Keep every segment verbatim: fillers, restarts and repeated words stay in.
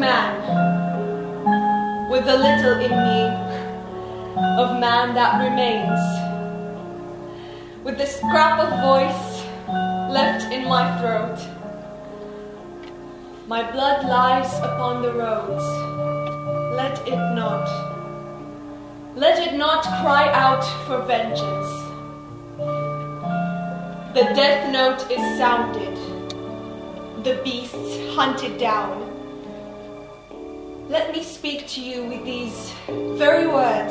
man, with the little in me of man that remains, with the scrap of voice left in my throat. My blood lies upon the roads. Let it not, let it not cry out for vengeance. The death note is sounded, the beasts hunted down. Let me speak to you with these very words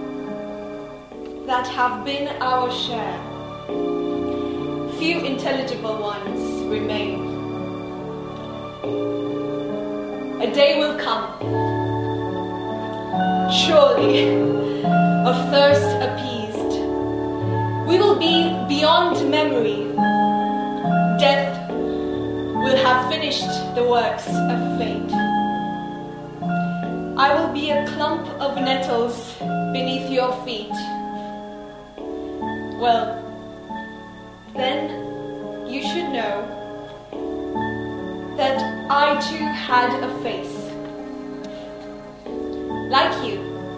that have been our share. Few intelligible ones remain. A day will come, surely, of thirst appeased. We will be beyond memory. Death will have finished the works of fate. I will be a clump of nettles beneath your feet. Well, then you should know that I too had a face, like you,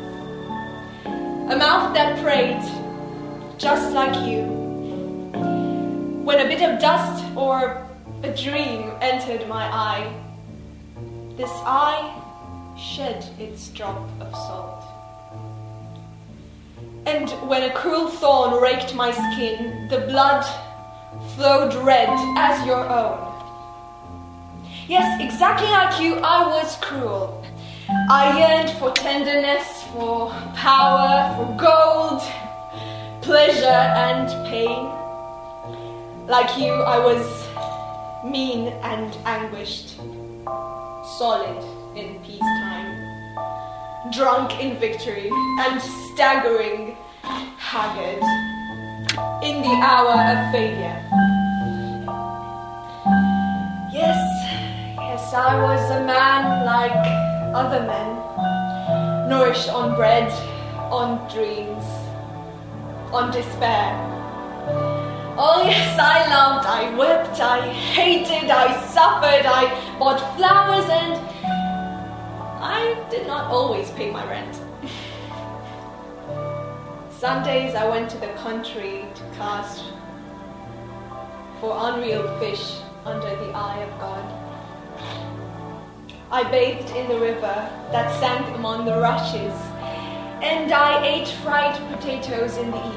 a mouth that prayed, just like you. When a bit of dust or a dream entered my eye, this eye shed its drop of salt. And when a cruel thorn raked my skin, the blood flowed red as your own. Yes, exactly like you, I was cruel. I yearned for tenderness, for power, for gold, pleasure and pain. Like you, I was mean and anguished, solid in peacetime, drunk in victory, and staggering, haggard in the hour of failure. Yes, yes, I was a man like other men, nourished on bread, on dreams, on despair. Oh yes, I loved, I wept, I hated, I suffered, I bought flowers, and I did not always pay my rent. Some days I went to the country to cast for unreal fish under the eye of God. I bathed in the river that sank among the rushes, and I ate fried potatoes in the evening.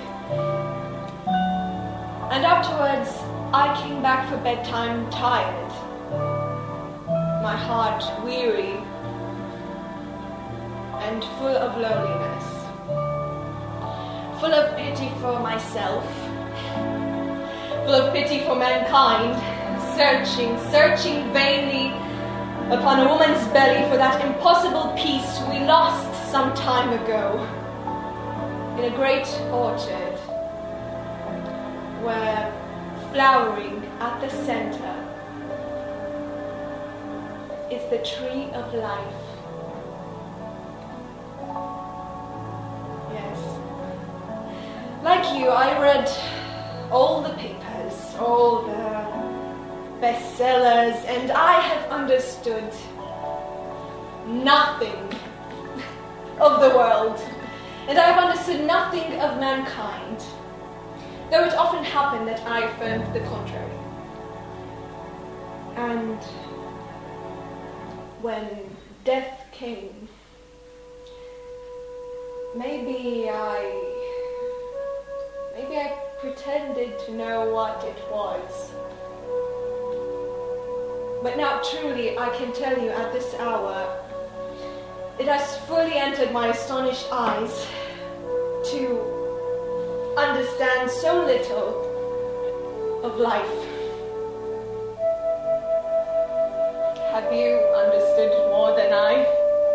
And afterwards, I came back for bedtime tired, my heart weary and full of loneliness, full of pity for myself, full of pity for mankind, searching, searching vainly upon a woman's belly for that impossible peace we lost some time ago in a great orchard where, flowering at the center, is the tree of life. Yes. Like you, I read all the papers, all the bestsellers, and I have understood nothing of the world, and I have understood nothing of mankind, though it often happened that I affirmed the contrary. And when death came, maybe I maybe I pretended to know what it was. But now truly I can tell you at this hour, it has fully entered my astonished eyes to understand so little of life. Have you understood more than I?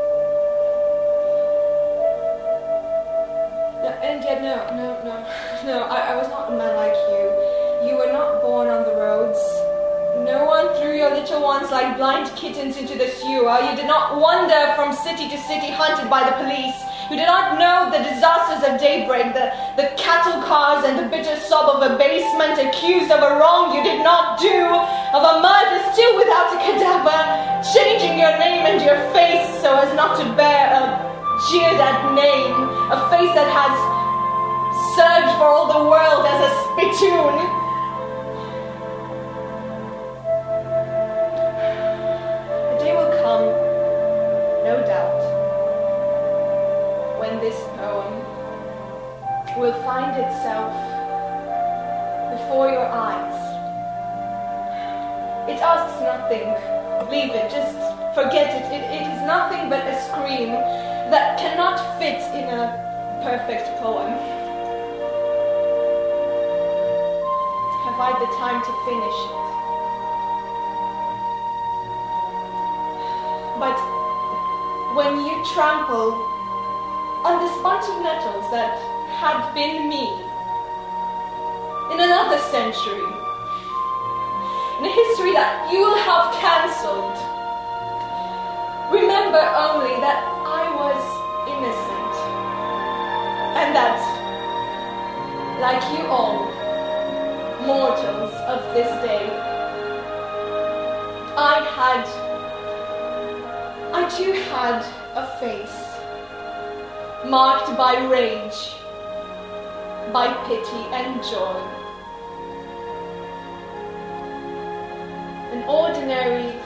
No, and yet no, no, no, no, I, I was not a man like you. You were not born on the roads. No one threw your little ones like blind kittens into the sewer. You did not wander from city to city hunted by the police. You did not know the disasters of daybreak, the, the cattle cars and the bitter sob of a basement, accused of a wrong you did not do, of a murder still without a cadaver, changing your name and your face so as not to bear a jeered at name, a face that has served for all the world as a spittoon. No doubt, when this poem will find itself before your eyes. It asks nothing. Leave it, just forget it. It, it is nothing but a scream that cannot fit in a perfect poem. Have I the time to finish it? But when you trample on the sponge of nettles that had been me in another century, in a history that you will have cancelled, remember only that I was innocent, and that, like you all, mortals of this day, I had I too had a face marked by rage, by pity and joy. An ordinary